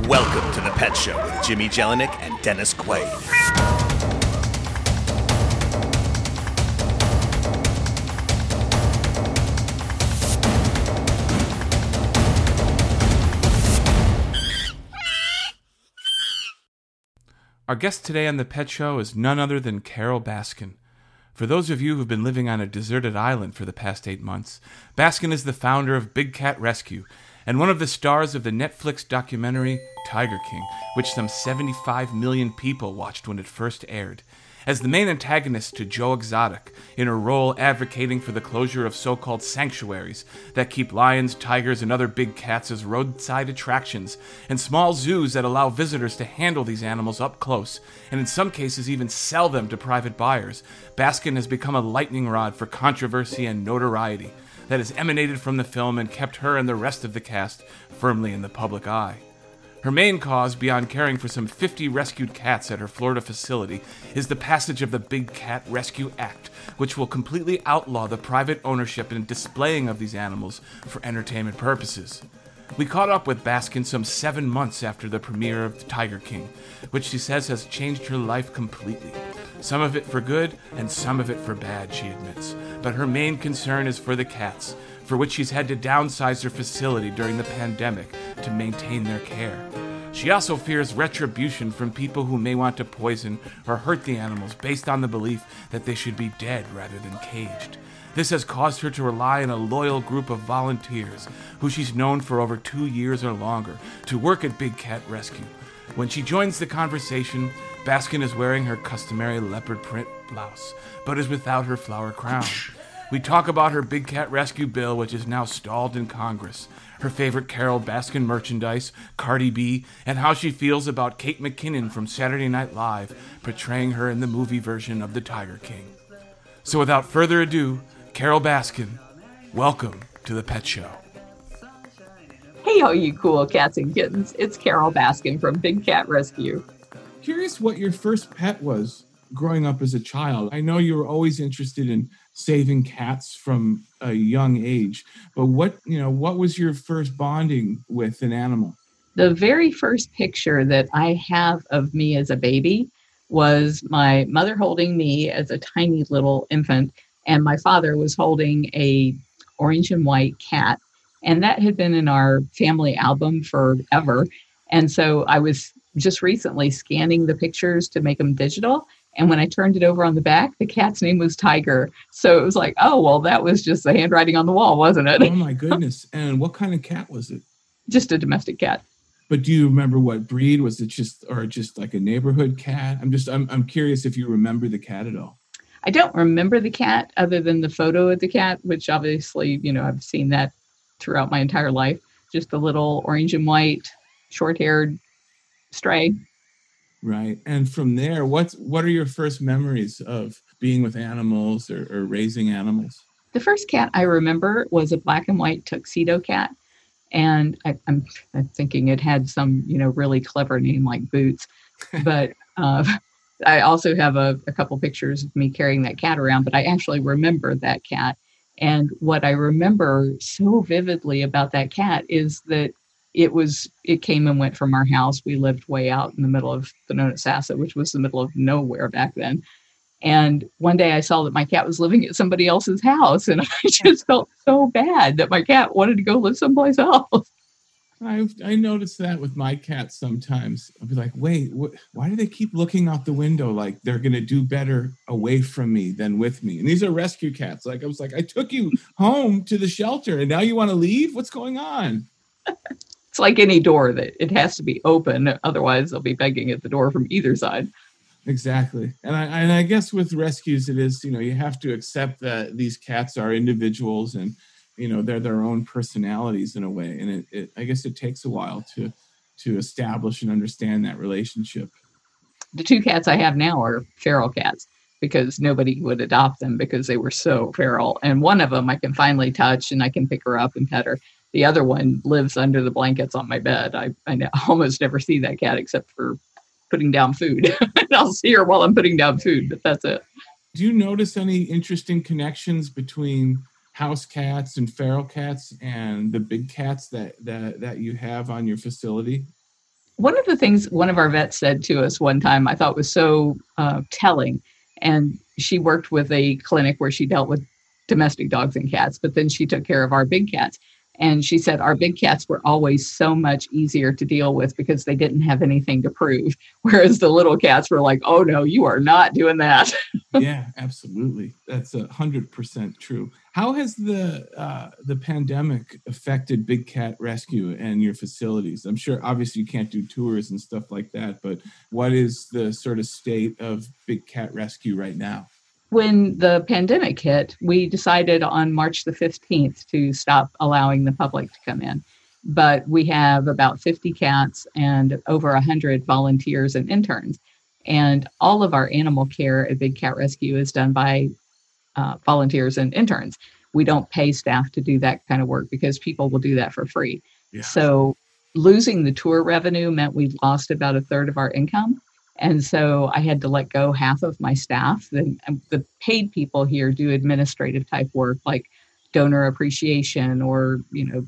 Welcome to The Pet Show with Jimmy Jelinek and Dennis Quaid. Our guest today on The Pet Show is none other than Carole Baskin. For those of you who've been living on a deserted island for the past 8 months, Baskin is the founder of Big Cat Rescue and one of the stars of the Netflix documentary Tiger King, which some 75 million people watched when it first aired. As the main antagonist to Joe Exotic, in her role advocating for the closure of so-called sanctuaries that keep lions, tigers, and other big cats as roadside attractions, and small zoos that allow visitors to handle these animals up close, and in some cases even sell them to private buyers, Baskin has become a lightning rod for controversy and notoriety that has emanated from the film and kept her and the rest of the cast firmly in the public eye. Her main cause, beyond caring for some 50 rescued cats at her Florida facility, is the passage of the Big Cat Rescue Act, which will completely outlaw the private ownership and displaying of these animals for entertainment purposes. We caught up with Baskin some 7 months after the premiere of Tiger King, which she says has changed her life completely. Some of it for good, and some of it for bad, she admits. But her main concern is for the cats, for which she's had to downsize her facility during the pandemic to maintain their care. She also fears retribution from people who may want to poison or hurt the animals based on the belief that they should be dead rather than caged. This has caused her to rely on a loyal group of volunteers, who she's known for over 2 years or longer, to work at Big Cat Rescue. When she joins the conversation, Baskin is wearing her customary leopard print blouse, but is without her flower crown. We talk about her Big Cat Rescue bill, which is now stalled in Congress, her favorite Carole Baskin merchandise, Cardi B, and how she feels about Kate McKinnon from Saturday Night Live portraying her in the movie version of The Tiger King. So without further ado, Carole Baskin, welcome to The Pet Show. Hey, all you cool cats and kittens. It's Carole Baskin from Big Cat Rescue. Curious what your first pet was growing up as a child. I know you were always interested in saving cats from a young age, but what was your first bonding with an animal? The very first picture that I have of me as a baby was my mother holding me as a tiny little infant, and my father was holding a orange and white cat. And that had been in our family album forever. And so I was just recently scanning the pictures to make them digital. And when I turned it over on the back, the cat's name was Tiger. So it was like, oh, well, that was just the handwriting on the wall, wasn't it? Oh, my goodness. And what kind of cat was it? Just a domestic cat. But do you remember what breed? Was it just like a neighborhood cat? I'm curious if you remember the cat at all. I don't remember the cat other than the photo of the cat, which obviously, I've seen that throughout my entire life. Just a little orange and white, short-haired stray. Right. And from there, what are your first memories of being with animals or raising animals? The first cat I remember was a black and white tuxedo cat. And I'm thinking it had some, really clever name like Boots. But I also have a couple pictures of me carrying that cat around, but I actually remember that cat. And what I remember so vividly about that cat is that it came and went from our house. We lived way out in the middle of Thonotosassa, which was the middle of nowhere back then. And one day I saw that my cat was living at somebody else's house, and I just felt so bad that my cat wanted to go live someplace else. I noticed that with my cats sometimes. I'll be like, wait, why do they keep looking out the window like they're going to do better away from me than with me? And these are rescue cats. Like, I was like, I took you home to the shelter and now you want to leave? What's going on? It's like any door that it has to be open. Otherwise, they'll be begging at the door from either side. Exactly. And I guess with rescues, it is, you have to accept that these cats are individuals and, they're their own personalities in a way. And I guess it takes a while to establish and understand that relationship. The 2 cats I have now are feral cats because nobody would adopt them because they were so feral. And one of them I can finally touch and I can pick her up and pet her. The other one lives under the blankets on my bed. I almost never see that cat except for putting down food. I'll see her while I'm putting down food, but that's it. Do you notice any interesting connections between house cats and feral cats and the big cats that you have on your facility? One of the things one of our vets said to us one time I thought was so telling, and she worked with a clinic where she dealt with domestic dogs and cats, but then she took care of our big cats. And she said our big cats were always so much easier to deal with because they didn't have anything to prove. Whereas the little cats were like, oh no, you are not doing that. Yeah, absolutely. That's 100% true. How has the pandemic affected Big Cat Rescue and your facilities? I'm sure obviously you can't do tours and stuff like that, but what is the sort of state of Big Cat Rescue right now? When the pandemic hit, we decided on March the 15th to stop allowing the public to come in. But we have about 50 cats and over 100 volunteers and interns. And all of our animal care at Big Cat Rescue is done by volunteers and interns. We don't pay staff to do that kind of work because people will do that for free. Yeah. So losing the tour revenue meant we lost about a third of our income. And so I had to let go half of my staff. The paid people here do administrative type work like donor appreciation or,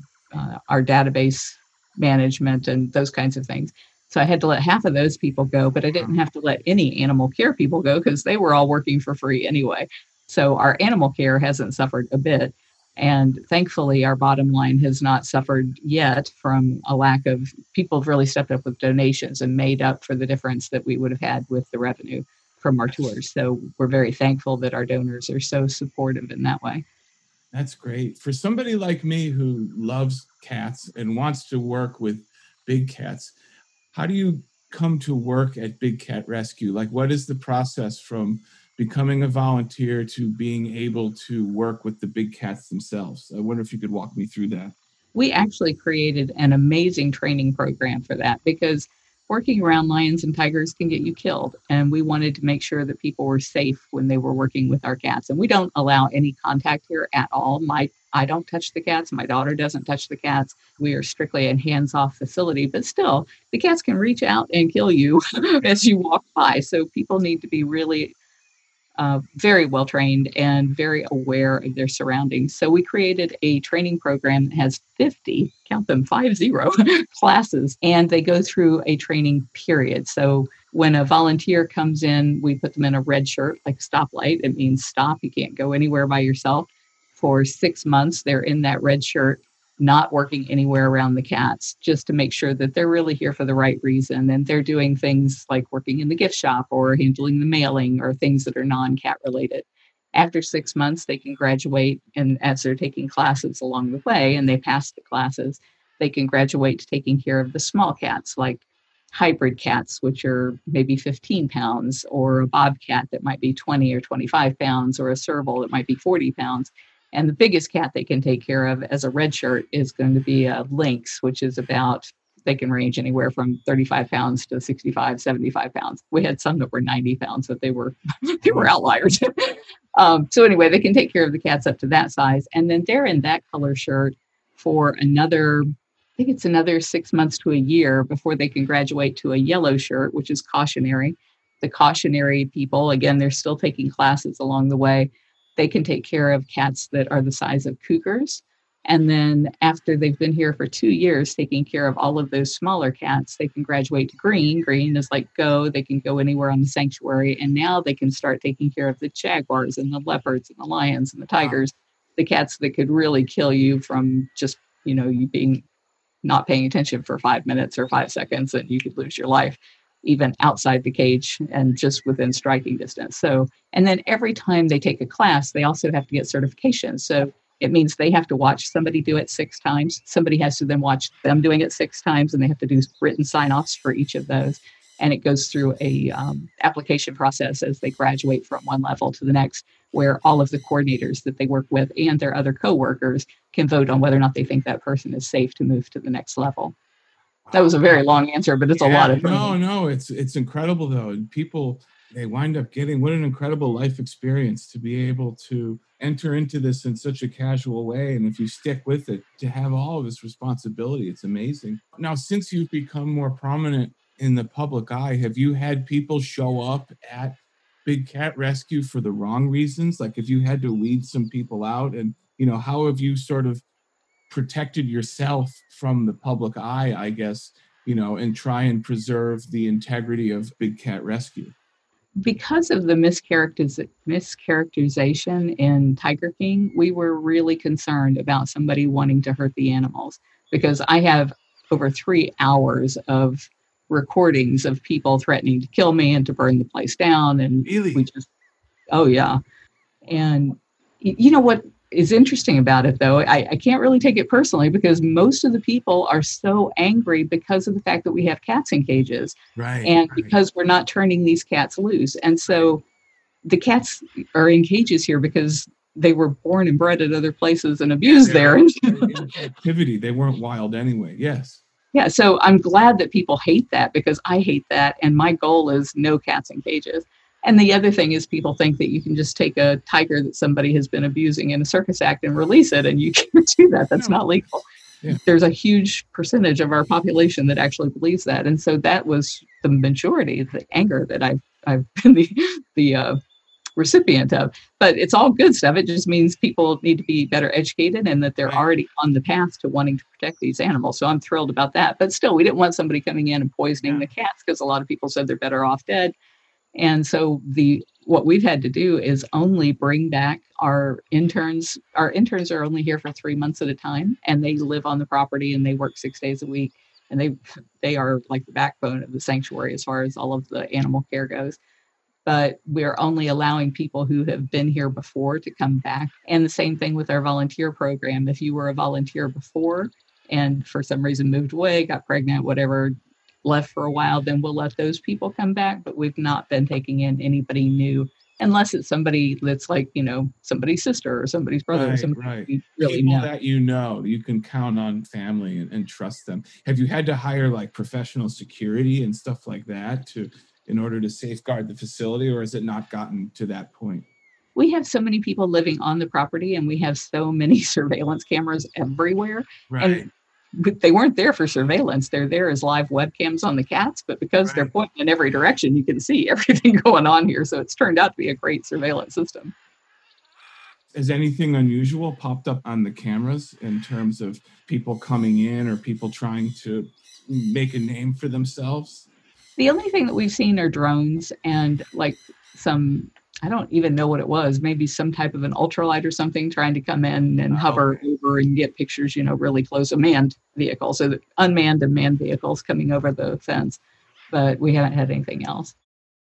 our database management and those kinds of things. So I had to let half of those people go, but I didn't have to let any animal care people go because they were all working for free anyway. So our animal care hasn't suffered a bit. And thankfully, our bottom line has not suffered yet from a lack of people have really stepped up with donations and made up for the difference that we would have had with the revenue from our tours. So we're very thankful that our donors are so supportive in that way. That's great. For somebody like me who loves cats and wants to work with big cats, how do you come to work at Big Cat Rescue? Like, what is the process from becoming a volunteer to being able to work with the big cats themselves? I wonder if you could walk me through that. We actually created an amazing training program for that because working around lions and tigers can get you killed. And we wanted to make sure that people were safe when they were working with our cats. And we don't allow any contact here at all. I don't touch the cats. My daughter doesn't touch the cats. We are strictly a hands-off facility, but still the cats can reach out and kill you as you walk by. So people need to be really very well trained and very aware of their surroundings. So we created a training program that has 50, count them 50 classes, and they go through a training period. So when a volunteer comes in, we put them in a red shirt, like stoplight. It means stop. You can't go anywhere by yourself. For 6 months, they're in that red shirt, not working anywhere around the cats, just to make sure that they're really here for the right reason. And they're doing things like working in the gift shop or handling the mailing or things that are non-cat related. After 6 months, they can graduate. And as they're taking classes along the way and they pass the classes, they can graduate to taking care of the small cats, like hybrid cats, which are maybe 15 pounds, or a bobcat that might be 20 or 25 pounds, or a serval that might be 40 pounds. And the biggest cat they can take care of as a red shirt is going to be a lynx, which is they can range anywhere from 35 pounds to 65, 75 pounds. We had some that were 90 pounds, but they were outliers. So anyway, they can take care of the cats up to that size. And then they're in that color shirt for another 6 months to a year before they can graduate to a yellow shirt, which is cautionary. The cautionary people, again, they're still taking classes along the way. They can take care of cats that are the size of cougars. And then after they've been here for 2 years, taking care of all of those smaller cats, they can graduate to green. Green is like go. They can go anywhere on the sanctuary. And now they can start taking care of the jaguars and the leopards and the lions and the tigers, the cats that could really kill you from just, you being not paying attention for 5 minutes or 5 seconds, and you could lose your life, even outside the cage and just within striking distance. So, and then every time they take a class, they also have to get certification. So it means they have to watch somebody do it 6 times. Somebody has to then watch them doing it 6 times, and they have to do written sign-offs for each of those. And it goes through a application process as they graduate from one level to the next, where all of the coordinators that they work with and their other coworkers can vote on whether or not they think that person is safe to move to the next level. That was a very long answer, but it's a lot of training. No, it's incredible though. And people, they wind up getting, what an incredible life experience to be able to enter into this in such a casual way. And if you stick with it, to have all of this responsibility, it's amazing. Now, since you've become more prominent in the public eye, have you had people show up at Big Cat Rescue for the wrong reasons? Like if you had to weed some people out, and, how have you sort of protected yourself from the public eye, I guess, and try and preserve the integrity of Big Cat Rescue? Because of the mischaracterization in Tiger King, we were really concerned about somebody wanting to hurt the animals, because I have over 3 hours of recordings of people threatening to kill me and to burn the place down. And Really? oh yeah. And you know what is interesting about it, though? I can't really take it personally, because most of the people are so angry because of the fact that we have cats in cages. Right. And because we're not turning these cats loose. And so the cats are in cages here because they were born and bred at other places and abused there. In captivity. They weren't wild anyway. Yes. Yeah. So I'm glad that people hate that, because I hate that. And my goal is no cats in cages. And the other thing is, people think that you can just take a tiger that somebody has been abusing in a circus act and release it, and you can't do that. That's not legal. Yeah. There's a huge percentage of our population that actually believes that. And so that was the majority of the anger that I've been the recipient of. But it's all good stuff. It just means people need to be better educated, and that they're already on the path to wanting to protect these animals. So I'm thrilled about that. But still, we didn't want somebody coming in and poisoning the cats, because a lot of people said they're better off dead. And so what we've had to do is only bring back our interns. Our interns are only here for 3 months at a time, and they live on the property and they work 6 days a week. And they are like the backbone of the sanctuary as far as all of the animal care goes. But we're only allowing people who have been here before to come back. And the same thing with our volunteer program. If you were a volunteer before and for some reason moved away, got pregnant, whatever, left for a while, then we'll let those people come back. But we've not been taking in anybody new, unless it's somebody that's like, somebody's sister or somebody's brother, or somebody really people know. That you can count on family and trust them. Have you had to hire like professional security and stuff like that in order to safeguard the facility, or has it not gotten to that point? We have so many people living on the property, and we have so many surveillance cameras everywhere. Right. And they weren't there for surveillance. They're there as live webcams on the cats, but because they're pointing in every direction, you can see everything going on here. So it's turned out to be a great surveillance system. Has anything unusual popped up on the cameras in terms of people coming in or people trying to make a name for themselves? The only thing that we've seen are drones and like I don't even know what it was, maybe some type of an ultralight or something trying to come in and hover over and get pictures, really close, a manned vehicle. So that unmanned and manned vehicles coming over the fence, but we haven't had anything else.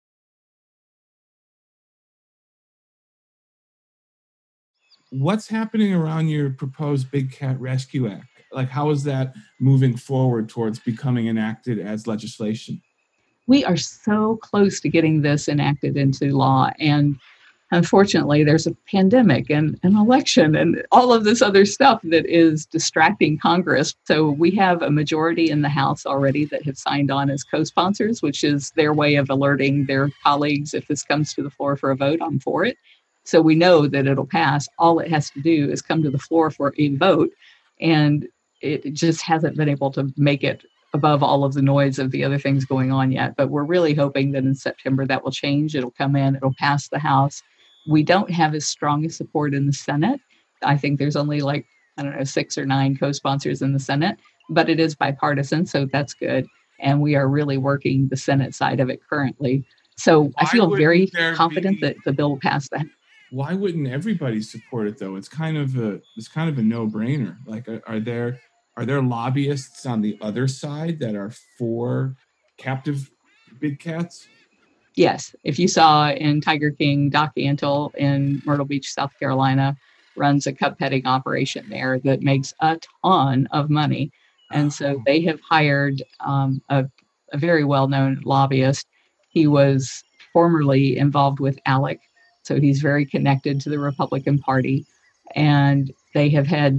What's happening around your proposed Big Cat Rescue Act? Like, how is that moving forward towards becoming enacted as legislation? We are so close to getting this enacted into law. And unfortunately, there's a pandemic and an election and all of this other stuff that is distracting Congress. So we have a majority in the House already that have signed on as co-sponsors, which is their way of alerting their colleagues, if this comes to the floor for a vote, I'm for it. So we know that it'll pass. All it has to do is come to the floor for a vote. And it just hasn't been able to make it above all of the noise of the other things going on yet. But we're really hoping that in September that will change. It'll come in, it'll pass the House. We don't have as strong a support in the Senate. I think there's only 6 or 9 co-sponsors in the Senate, but it is bipartisan, so that's good. And we are really working the Senate side of it currently. So I feel very confident that the bill will pass that. Why wouldn't everybody support it though? It's kind of a no-brainer. Like, are there lobbyists on the other side that are for captive big cats? Yes. If you saw in Tiger King, Doc Antle in Myrtle Beach, South Carolina, runs a cub petting operation there that makes a ton of money. And so they have hired a very well-known lobbyist. He was formerly involved with ALEC, so he's very connected to the Republican Party. And he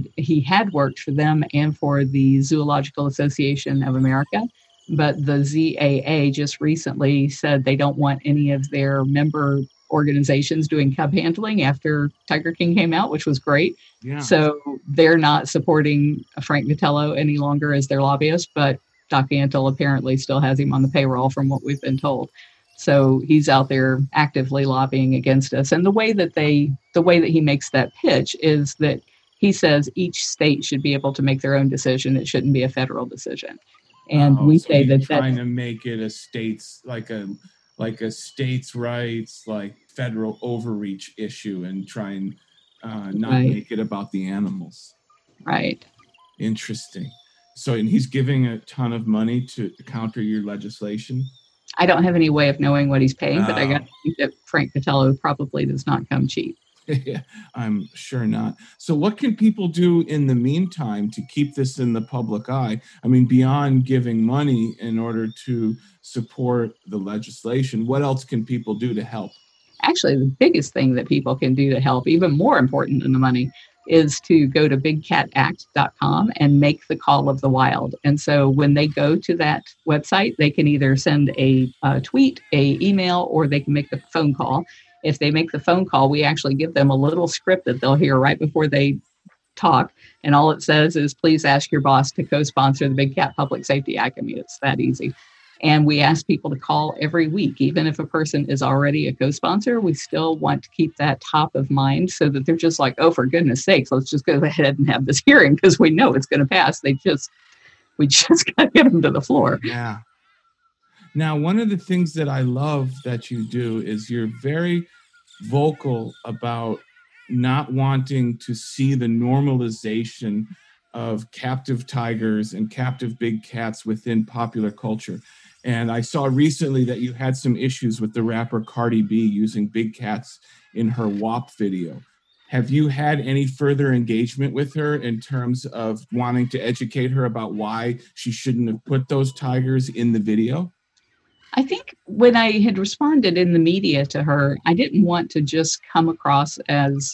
had worked for them and for the Zoological Association of America. But the ZAA just recently said they don't want any of their member organizations doing cub handling after Tiger King came out, which was great. Yeah. So they're not supporting Frank Vitello any longer as their lobbyist, but Doc Antle apparently still has him on the payroll from what we've been told. So he's out there actively lobbying against us. And the way that he makes that pitch is that he says each state should be able to make their own decision. It shouldn't be a federal decision. And we so say you're that trying that's to make it a states like a states' rights, like federal overreach issue, and try and not right, make it about the animals. right. Interesting. So, and he's giving a ton of money to counter your legislation. I don't have any way of knowing what he's paying, but I got Oh. to think that Frank Patello probably does not come cheap. I'm sure not. So what can people do in the meantime to keep this in the public eye? I mean, beyond giving money in order to support the legislation, what else can people do to help? Actually, the biggest thing that people can do to help, even more important than the money, is to go to bigcatact.com and make the call of the wild. And so when they go to that website, they can either send a tweet, a email, or they can make the phone call. If they make the phone call, we actually give them a little script that they'll hear right before they talk. And all it says is, please ask your boss to co-sponsor the Big Cat Public Safety Act. I mean, it's that easy. And we ask people to call every week. Even if a person is already a co-sponsor, we still want to keep that top of mind so that they're just like, oh, for goodness sakes, let's just go ahead and have this hearing because we know it's going to pass. We just got to get them to the floor. Yeah. Now, one of the things that I love that you do is you're very vocal about not wanting to see the normalization of captive tigers and captive big cats within popular culture. And I saw recently that you had some issues with the rapper Cardi B using big cats in her WAP video. Have you had any further engagement with her in terms of wanting to educate her about why she shouldn't have put those tigers in the video? I think when I had responded in the media to her, I didn't want to just come across as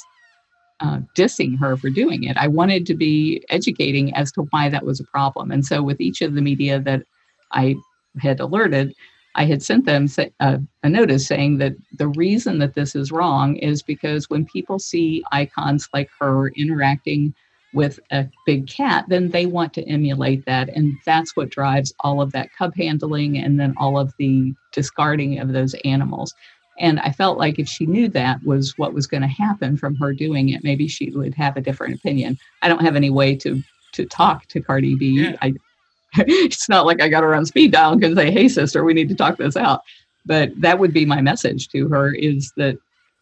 dissing her for doing it. I wanted to be educating as to why that was a problem. And so with each of the media that I had alerted, I had sent them a notice saying that the reason that this is wrong is because when people see icons like her interacting with a big cat, then they want to emulate that. And that's what drives all of that cub handling and then all of the discarding of those animals. And I felt like if she knew that was what was going to happen from her doing it, maybe she would have a different opinion. I don't have any way to talk to Cardi B. Yeah. It's not like I got her on speed dial and can say, hey, sister, we need to talk this out. But that would be my message to her, is that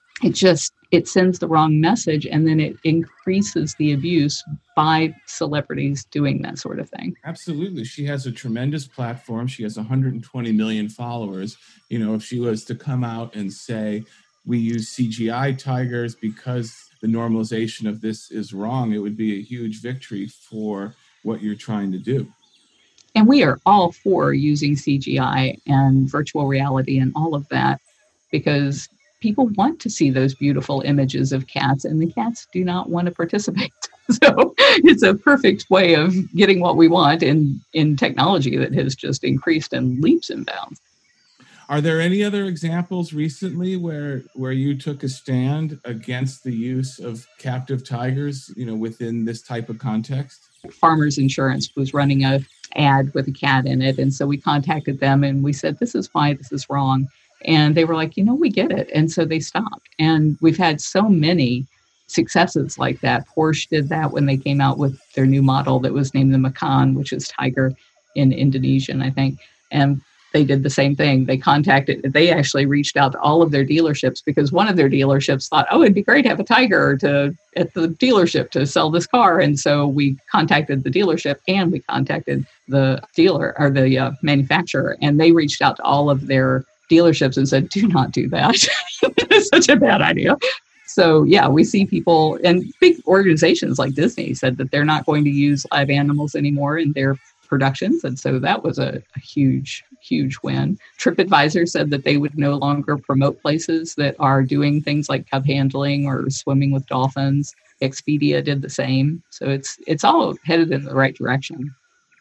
it sends the wrong message, and then it increases the abuse by celebrities doing that sort of thing. Absolutely. She has a tremendous platform. She has 120 million followers. You know, if she was to come out and say, we use CGI tigers because the normalization of this is wrong, it would be a huge victory for what you're trying to do. And we are all for using CGI and virtual reality and all of that, because people want to see those beautiful images of cats, and the cats do not want to participate. So it's a perfect way of getting what we want in technology that has just increased in leaps and bounds. Are there any other examples recently where you took a stand against the use of captive tigers, you know, within this type of context? Farmers Insurance was running a ad with a cat in it. And so we contacted them and we said, this is why this is wrong. And they were like, we get it. And so they stopped. And we've had so many successes like that. Porsche did that when they came out with their new model that was named the Macan, which is tiger in Indonesian, I think. And they did the same thing. They actually reached out to all of their dealerships, because one of their dealerships thought, it'd be great to have a tiger at the dealership to sell this car. And so we contacted the dealership and we contacted the dealer or the manufacturer, and they reached out to all of their dealerships and said, do not do that. It's such a bad idea. So yeah, we see people, and big organizations like Disney said that they're not going to use live animals anymore in their productions. And so that was a huge, huge win. TripAdvisor said that they would no longer promote places that are doing things like cub handling or swimming with dolphins. Expedia did the same. So it's all headed in the right direction.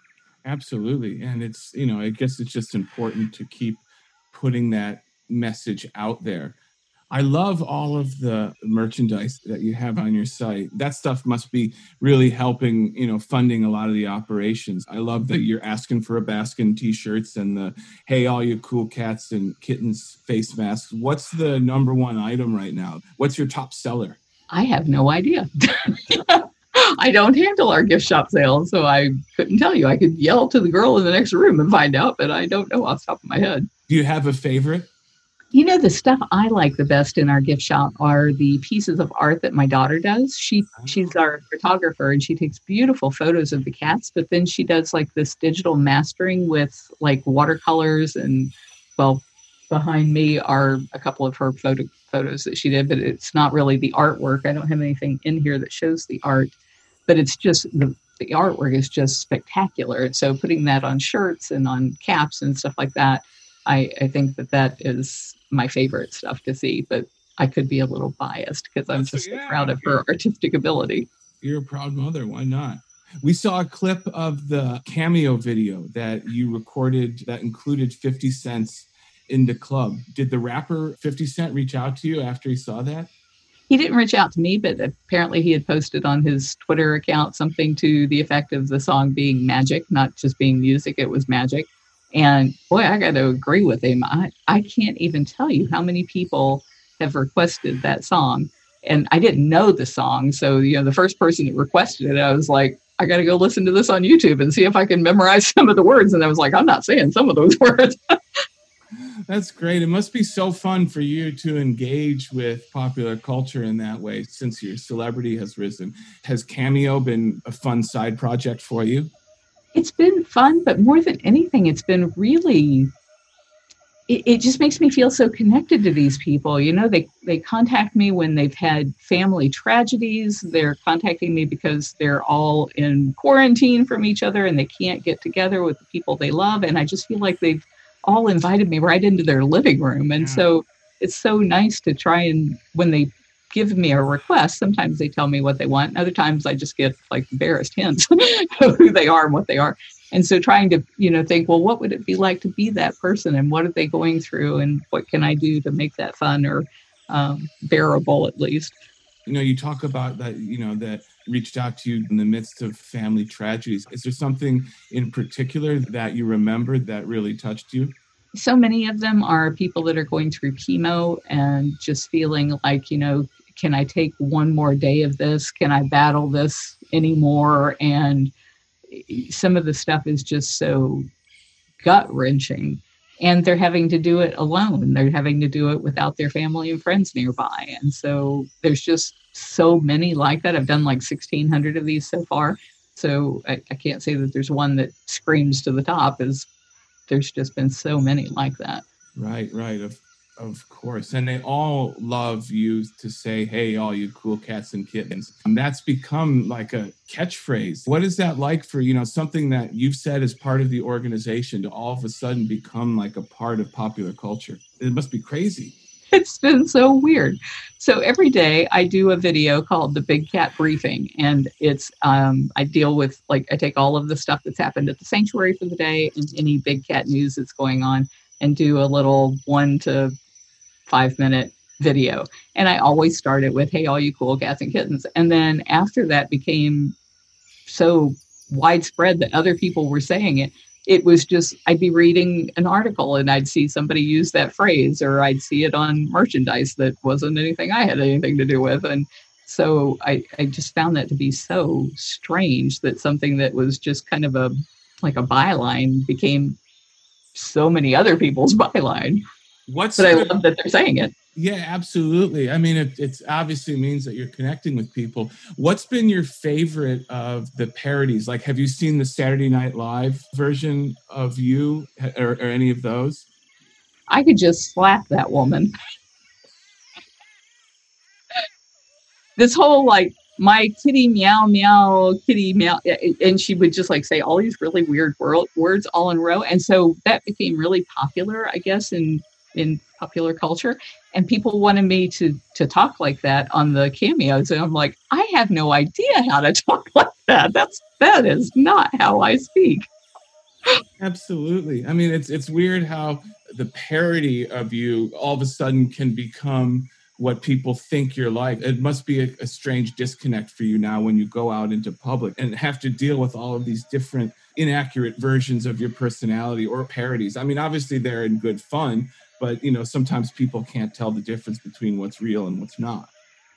Absolutely. And it's, I guess it's just important to keep putting that message out there. I love all of the merchandise that you have on your site. That stuff must be really helping, funding a lot of the operations. I love that you're asking for a Baskin t-shirts and the, hey, all you cool cats and kittens face masks. What's the number one item right now? What's your top seller? I have no idea. I don't handle our gift shop sales, so I couldn't tell you. I could yell to the girl in the next room and find out, but I don't know off the top of my head. Do you have a favorite? You know, the stuff I like the best in our gift shop are the pieces of art that my daughter does. She's our photographer and she takes beautiful photos of the cats, but then she does like this digital mastering with like watercolors and, well, behind me are a couple of her photos that she did, but it's not really the artwork. I don't have anything in here that shows the art, but it's just the artwork is just spectacular. And so putting that on shirts and on caps and stuff like that, I think that is my favorite stuff to see, but I could be a little biased because I'm just so proud of her artistic ability. You're a proud mother. Why not? We saw a clip of the Cameo video that you recorded that included 50 Cent's In the Club. Did the rapper 50 Cent reach out to you after he saw that? He didn't reach out to me, but apparently he had posted on his Twitter account something to the effect of the song being magic, not just being music, it was magic. And boy, I got to agree with him. I can't even tell you how many people have requested that song. And I didn't know the song. So, the first person that requested it, I was like, I got to go listen to this on YouTube and see if I can memorize some of the words. And I was like, I'm not saying some of those words. That's great. It must be so fun for you to engage with popular culture in that way since your celebrity has risen. Has Cameo been a fun side project for you? It's been fun, but more than anything, it's been really, it just makes me feel so connected to these people. They contact me when they've had family tragedies. They're contacting me because they're all in quarantine from each other and they can't get together with the people they love. And I just feel like they've all invited me right into their living room. And so it's so nice to try and, when they give me a request, sometimes they tell me what they want. And other times I just get like embarrassed hints of who they are and what they are. And so trying to, think, well, what would it be like to be that person and what are they going through and what can I do to make that fun or bearable at least? You talk about that, that reached out to you in the midst of family tragedies. Is there something in particular that you remember that really touched you? So many of them are people that are going through chemo and just feeling like, can I take one more day of this? Can I battle this anymore? And some of the stuff is just so gut-wrenching. And they're having to do it alone. They're having to do it without their family and friends nearby. And so there's just so many like that. I've done like 1,600 of these so far. So I can't say that there's one that screams to the top. There's just been so many like that. Right. Of course. And they all love you to say, hey, all you cool cats and kittens. And that's become like a catchphrase. What is that like for, something that you've said as part of the organization to all of a sudden become like a part of popular culture? It must be crazy. It's been so weird. So every day I do a video called the Big Cat Briefing. And it's, I deal with, I take all of the stuff that's happened at the sanctuary for the day and any big cat news that's going on and do a little 1 to 5 minute video. And I always start it with, hey, all you cool cats and kittens. And then after that became so widespread that other people were saying it, it was just, I'd be reading an article and I'd see somebody use that phrase, or I'd see it on merchandise that wasn't anything I had anything to do with. And so I just found that to be so strange that something that was just kind of a byline became so many other people's byline. But I love that they're saying it. Yeah, absolutely. I mean, it obviously means that you're connecting with people. What's been your favorite of the parodies? Like, have you seen the Saturday Night Live version of you or any of those? I could just slap that woman. This whole my kitty meow meow, kitty meow, and she would just say all these really weird words all in a row. And so that became really popular, I guess, in popular culture, and people wanted me to talk like that on the cameos, and I'm like, I have no idea how to talk like that. That is not how I speak. Absolutely. I mean, it's weird how the parody of you all of a sudden can become what people think you're like. It must be a strange disconnect for you now when you go out into public and have to deal with all of these different inaccurate versions of your personality or parodies. I mean, obviously they're in good fun, but sometimes people can't tell the difference between what's real and what's not.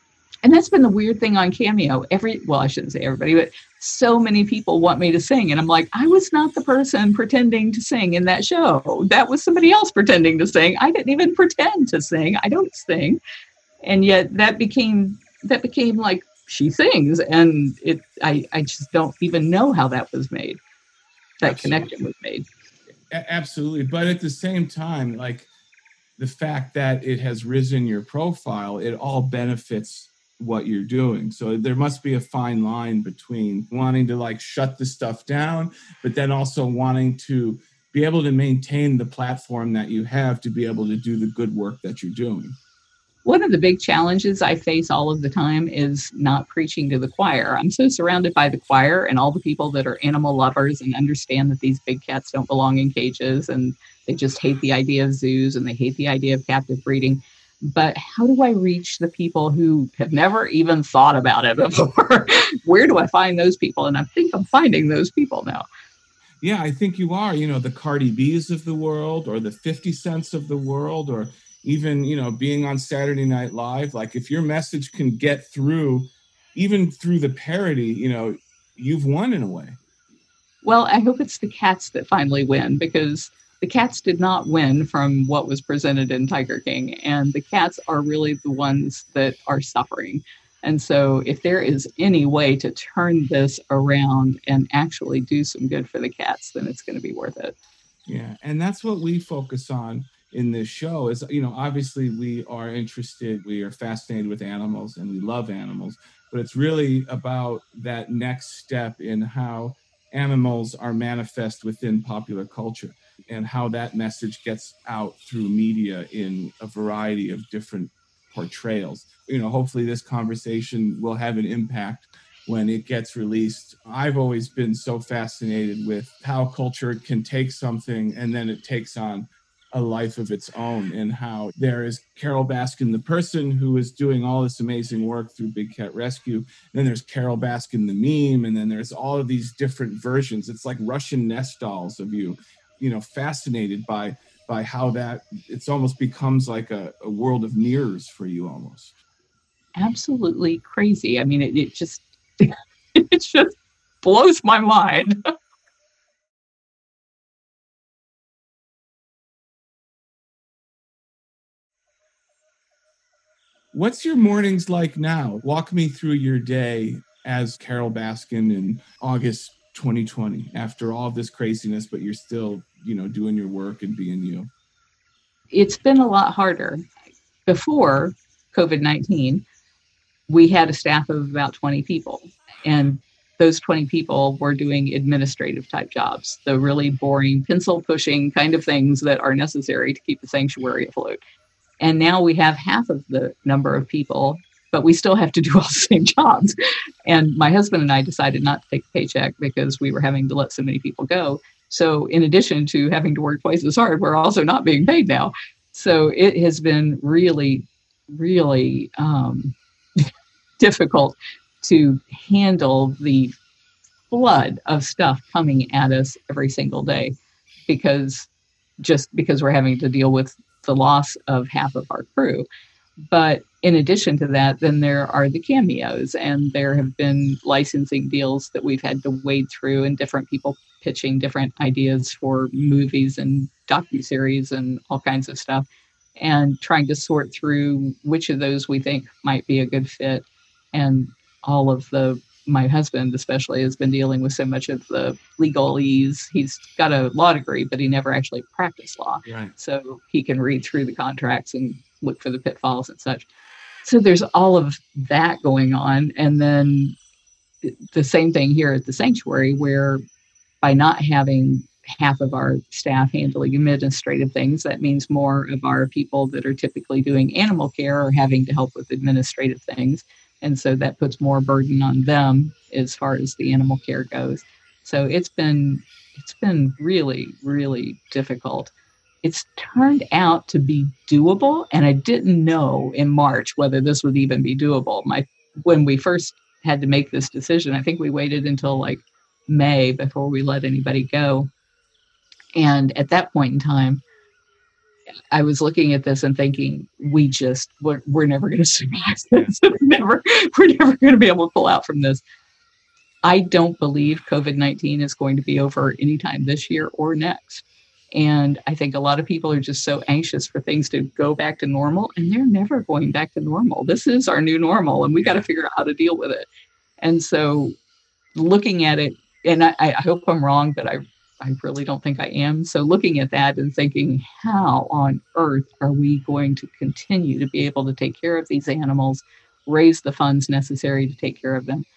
And that's been the weird thing on Cameo. I shouldn't say everybody, but so many people want me to sing. And I'm like, I was not the person pretending to sing in that show. That was somebody else pretending to sing. I didn't even pretend to sing. I don't sing. And yet that became like, she sings. And I just don't even know how that was made. That Absolutely. Connection was made. Absolutely. But at the same time, like the fact that it has risen your profile, it all benefits what you're doing. So there must be a fine line between wanting to like shut the stuff down, but then also wanting to be able to maintain the platform that you have to be able to do the good work that you're doing. One of the big challenges I face all of the time is not preaching to the choir. I'm so surrounded by the choir and all the people that are animal lovers and understand that these big cats don't belong in cages, and they just hate the idea of zoos and they hate the idea of captive breeding. But how do I reach the people who have never even thought about it before? Where do I find those people? And I think I'm finding those people now. Yeah, I think you are. You know, the Cardi B's of the world, or the 50 Cents of the world, or even, you know, being on Saturday Night Live. Like if your message can get through, even through the parody, you know, you've won in a way. Well, I hope it's the cats that finally win, because the cats did not win from what was presented in Tiger King, and the cats are really the ones that are suffering. And so if there is any way to turn this around and actually do some good for the cats, then it's going to be worth it. Yeah. And that's what we focus on in this show is, you know, obviously we are fascinated with animals and we love animals, but it's really about that next step in how animals are manifest within popular culture and how that message gets out through media in a variety of different portrayals. You know, hopefully this conversation will have an impact when it gets released. I've always been so fascinated with how culture can take something and then it takes on a life of its own, and how there is Carole Baskin, the person who is doing all this amazing work through Big Cat Rescue. And then there's Carole Baskin, the meme, and then there's all of these different versions. It's like Russian nest dolls of you know, fascinated by how that it's almost becomes like a world of mirrors for you almost. Absolutely crazy. I mean, it just it just blows my mind. What's your mornings like now? Walk me through your day as Carole Baskin in August 2020, after all this craziness, but you're still, you know, doing your work and being you. It's been a lot harder. Before COVID-19, we had a staff of about 20 people, and those 20 people were doing administrative type jobs, the really boring pencil pushing kind of things that are necessary to keep the sanctuary afloat. And now we have half of the number of people, but we still have to do all the same jobs. And my husband and I decided not to take a paycheck because we were having to let so many people go. So in addition to having to work twice as hard, we're also not being paid now. So it has been really, really difficult to handle the flood of stuff coming at us every single day, because we're having to deal with the loss of half of our crew. But in addition to that, then there are the cameos, and there have been licensing deals that we've had to wade through, and different people pitching different ideas for movies and docuseries and all kinds of stuff, and trying to sort through which of those we think might be a good fit. And my husband especially has been dealing with so much of the legalese. He's got a law degree, but he never actually practiced law. Right. So he can read through the contracts and look for the pitfalls and such. So there's all of that going on. And then the same thing here at the sanctuary, where by not having half of our staff handling administrative things, that means more of our people that are typically doing animal care are having to help with administrative things. And so that puts more burden on them as far as the animal care goes. So it's been really, really difficult. It's turned out to be doable. And I didn't know in March whether this would even be doable. When we first had to make this decision, I think we waited until like May before we let anybody go. And at that point in time, I was looking at this and thinking, we're never going to survive this. we're never going to be able to pull out from this. I don't believe COVID-19 is going to be over anytime this year or next. And I think a lot of people are just so anxious for things to go back to normal, and they're never going back to normal. This is our new normal, and we got to figure out how to deal with it. And so looking at it, and I hope I'm wrong, but I really don't think I am. So looking at that and thinking, how on earth are we going to continue to be able to take care of these animals, raise the funds necessary to take care of them?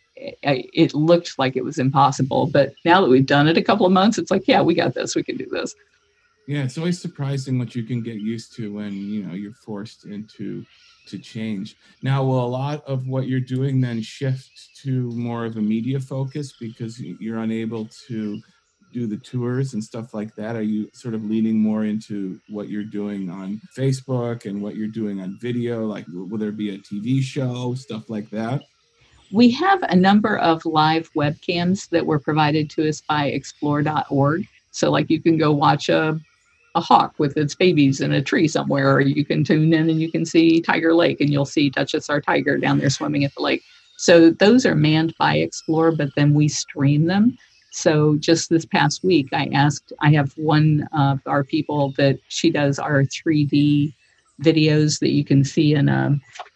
It looked like it was impossible, but now that we've done it a couple of months, it's like, yeah, we got this. We can do this. Yeah, it's always surprising what you can get used to when you're forced to change. Now, will a lot of what you're doing then shift to more of a media focus because you're unable to do the tours and stuff like that? Are you sort of leaning more into what you're doing on Facebook and what you're doing on video? Like, will there be a TV show, stuff like that? We have a number of live webcams that were provided to us by explore.org. So like you can go watch a hawk with its babies in a tree somewhere, or you can tune in and you can see Tiger Lake and you'll see Duchess, our tiger, down there swimming at the lake. So those are manned by Explore, but then we stream them. So just this past week, I have one of our people that she does our 3D videos that you can see in a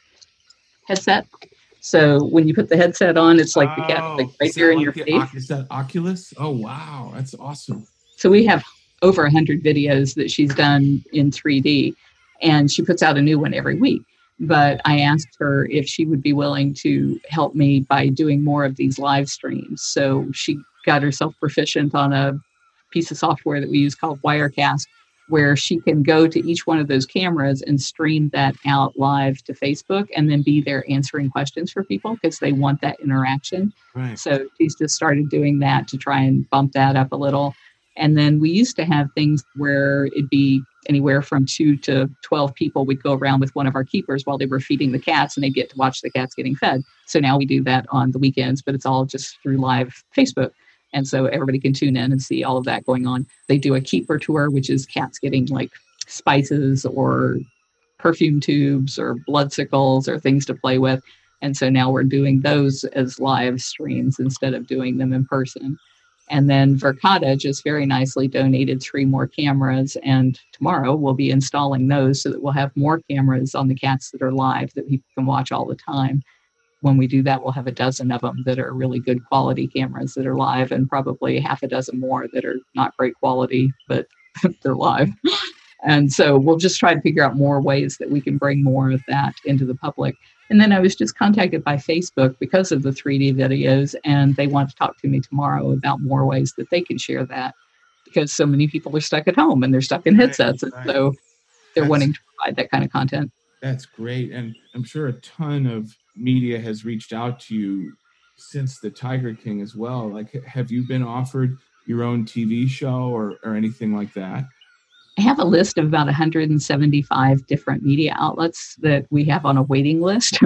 headset. So when you put the headset on, it's like the cat like right there in your face. Is that Oculus? Oh, wow. That's awesome. So we have over 100 videos that she's done in 3D, and she puts out a new one every week. But I asked her if she would be willing to help me by doing more of these live streams. So she got herself proficient on a piece of software that we use called Wirecast, where she can go to each one of those cameras and stream that out live to Facebook and then be there answering questions for people because they want that interaction. Right. So she's just started doing that to try and bump that up a little. And then we used to have things where it'd be anywhere from 2 to 12 people. We'd go around with one of our keepers while they were feeding the cats, and they'd get to watch the cats getting fed. So now we do that on the weekends, but it's all just through live Facebook. And so everybody can tune in and see all of that going on. They do a keeper tour, which is cats getting like spices or perfume tubes or blood sickles or things to play with. And so now we're doing those as live streams instead of doing them in person. And then Verkada just very nicely donated 3 more cameras. And tomorrow we'll be installing those so that we'll have more cameras on the cats that are live that people can watch all the time. When we do that, we'll have a dozen of them that are really good quality cameras that are live, and probably half a dozen more that are not great quality, but they're live. And so we'll just try to figure out more ways that we can bring more of that into the public. And then I was just contacted by Facebook because of the 3D videos, and they want to talk to me tomorrow about more ways that they can share that, because so many people are stuck at home and they're stuck in headsets. And so they're wanting to provide that kind of content. That's great. And I'm sure a ton of media has reached out to you since the Tiger King as well. Like, have you been offered your own TV show or anything like that? I have a list of about 175 different media outlets that we have on a waiting list.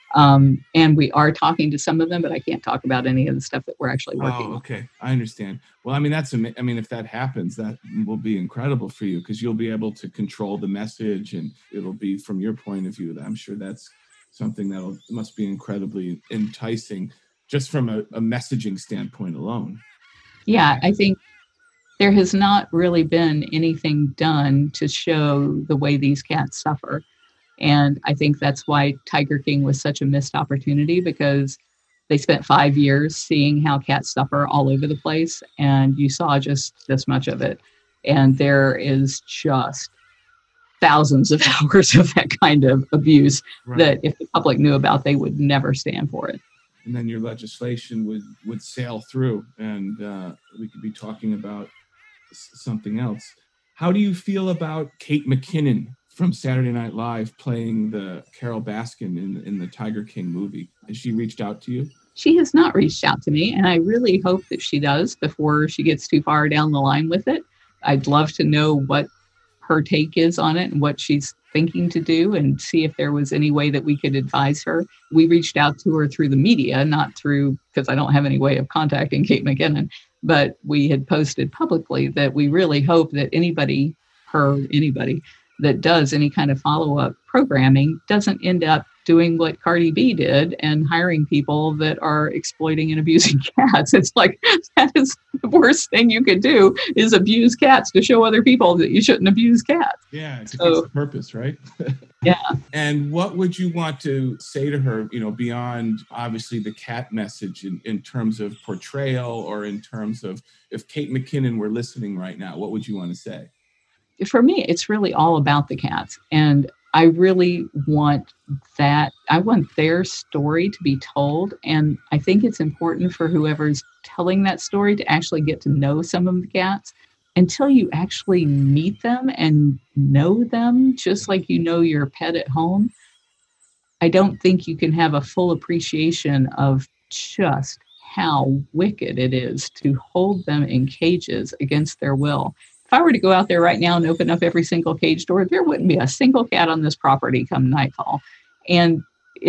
And we are talking to some of them, but I can't talk about any of the stuff that we're actually working on. Oh, okay. I understand. Well, I mean, if that happens, that will be incredible for you because you'll be able to control the message and it'll be from your point of view. I'm sure that's something that must be incredibly enticing just from a messaging standpoint alone. Yeah, I think there has not really been anything done to show the way these cats suffer. And I think that's why Tiger King was such a missed opportunity, because they spent 5 years seeing how cats suffer all over the place, and you saw just this much of it. And there is just thousands of hours of that kind of abuse that if the public knew about, they would never stand for it. And then your legislation would sail through, and we could be talking about something else. How do you feel about Kate McKinnon from Saturday Night Live playing the Carole Baskin in the Tiger King movie? Has she reached out to you? She has not reached out to me, and I really hope that she does before she gets too far down the line with it. I'd love to know what her take is on it and what she's thinking to do, and see if there was any way that we could advise her. We reached out to her through the media, not through, because I don't have any way of contacting Kate McKinnon, but we had posted publicly that we really hope that anybody her, anybody that does any kind of follow-up programming doesn't end up doing what Cardi B did and hiring people that are exploiting and abusing cats. It's like, that is the worst thing you could do, is abuse cats to show other people that you shouldn't abuse cats. Yeah, it's against the purpose, right? Yeah. And what would you want to say to her, beyond obviously the cat message in terms of portrayal, or in terms of, if Kate McKinnon were listening right now, what would you want to say? For me, it's really all about the cats. And I really want that. I want their story to be told. And I think it's important for whoever's telling that story to actually get to know some of the cats. Until you actually meet them and know them, just like you know your pet at home, I don't think you can have a full appreciation of just how wicked it is to hold them in cages against their will. If I were to go out there right now and open up every single cage door, there wouldn't be a single cat on this property come nightfall. And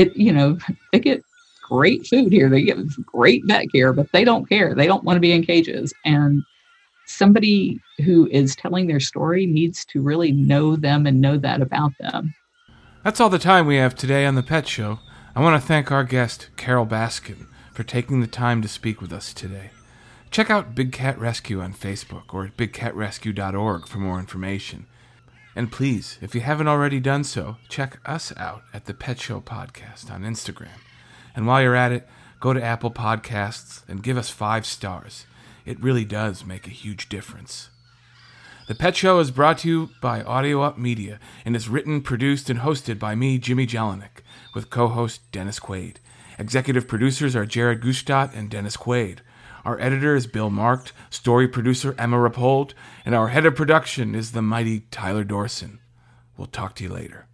they get great food here. They get great vet care, but they don't care. They don't want to be in cages. And somebody who is telling their story needs to really know them and know that about them. That's all the time we have today on The Pet Show. I want to thank our guest, Carole Baskin, for taking the time to speak with us today. Check out Big Cat Rescue on Facebook or at bigcatrescue.org for more information. And please, if you haven't already done so, check us out at The Pet Show Podcast on Instagram. And while you're at it, go to Apple Podcasts and give us 5 stars. It really does make a huge difference. The Pet Show is brought to you by Audio Up Media and is written, produced, and hosted by me, Jimmy Jelinek, with co-host Dennis Quaid. Executive producers are Jared Gustat and Dennis Quaid. Our editor is Bill Marked, story producer Emma Rappold, and our head of production is the mighty Tyler Dorson. We'll talk to you later.